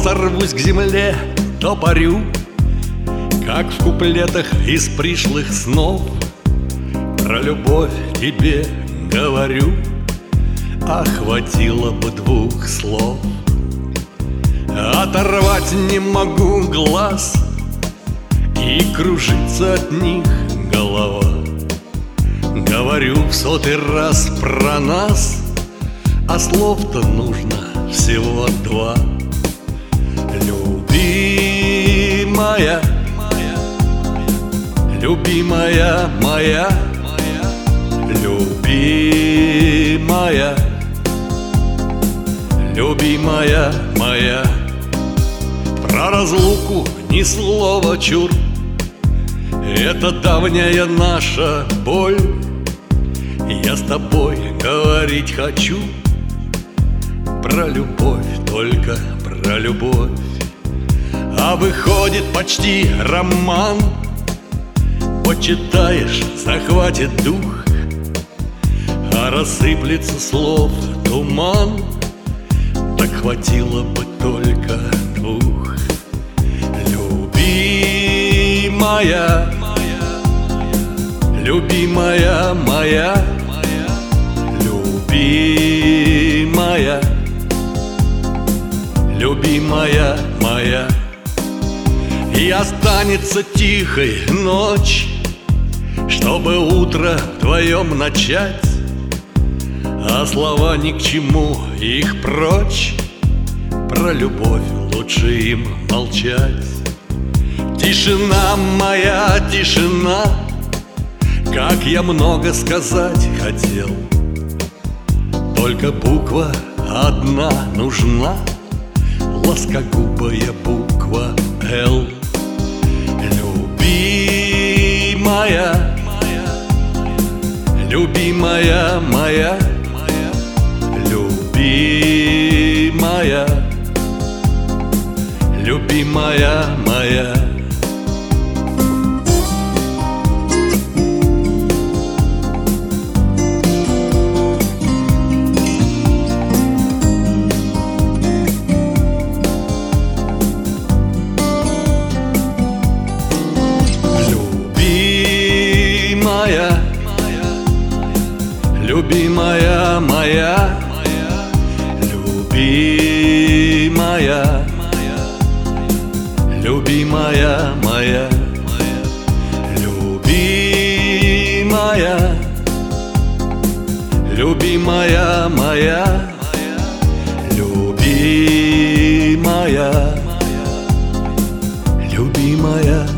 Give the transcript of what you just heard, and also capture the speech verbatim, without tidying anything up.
сорвусь к земле, то парю, как в куплетах из пришлых снов. Про любовь тебе говорю, а хватило бы двух слов. Оторвать не могу глаз, и кружится от них голова. Говорю в сотый раз про нас, а слов-то нужно всего два. Любимая, любимая моя, любимая, любимая моя. Про разлуку ни слова чур, это давняя наша боль. Я с тобой говорить хочу про любовь, только про любовь. А выходит почти роман, почитаешь, захватит дух, а рассыплется слов туман, так хватило бы только двух. Любимая, любимая моя, любимая, любимая моя. И останется тихой ночь, чтобы утро вдвоем начать, а слова ни к чему, их прочь. Про любовь лучше им молчать. Тишина моя, тишина, как я много сказать хотел, только буква одна нужна, ласкогубая буква «Л». Любимая, любимая моя, любимая, любимая моя. Любимая моя, любимая, любимая моя, любимая, любимая моя, любимая, любимая.